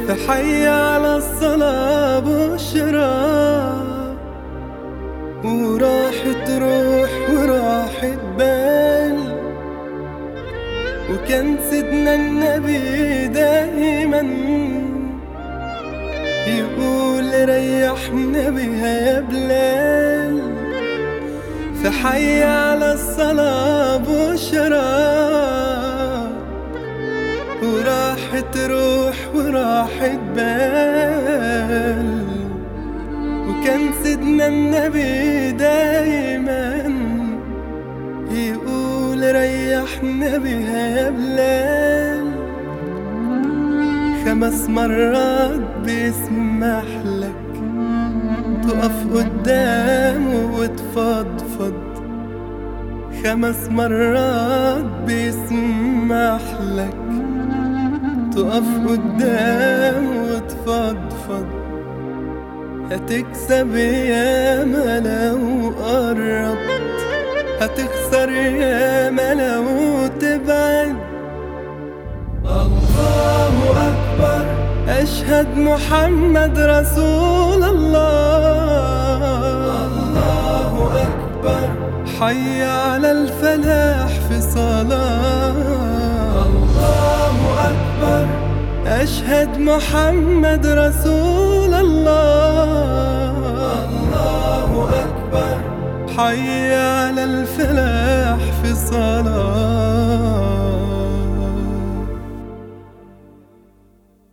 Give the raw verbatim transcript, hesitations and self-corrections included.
فحي على الصلاة بشرى، وراحت روح وراحت بال. وكان سيدنا النبي دايما يقول ريحنا بها يا بلال. فحي على الصلاة بشرى، وراحت روح وراحت بال. وكان سيدنا النبي دايما يقول ريحنا بها يا بلال. خمس مرات بيسمح لك تقف قدامه وتفضفض. خمس مرات بيسمح لك تقف قدامه وتفضفض. هتكسب ياما لو قربت، هتخسر ياما لو تبعد. الله أكبر، أشهد محمد رسول الله. الله أكبر، حي على الفلاح في صلاة. الله أكبر، أشهد محمد رسول الله. الله أكبر، حي على الفلاح في صلاة.